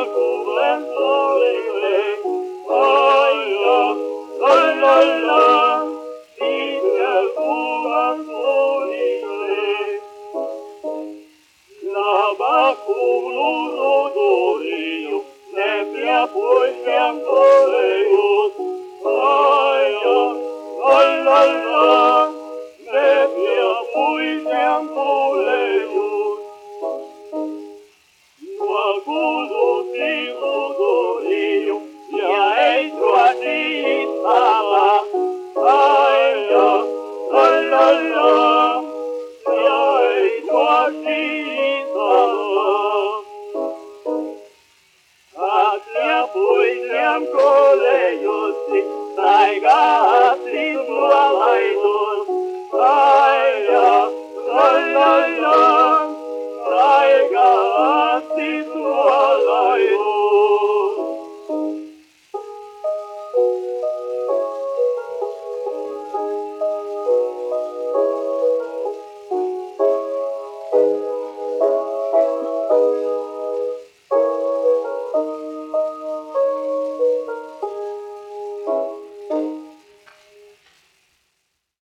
cubren soleile, ai la, la la la, dice cubren soleile. La bacul rodoriu, ne pia poi fiancoleus, ai la, ne pia poi fiancoleus. Qualcuno si rodoriu, ja ei troati sala, ai la, ja ei troati Asia pui siam coleiusi, taiga asis lualaitus, ai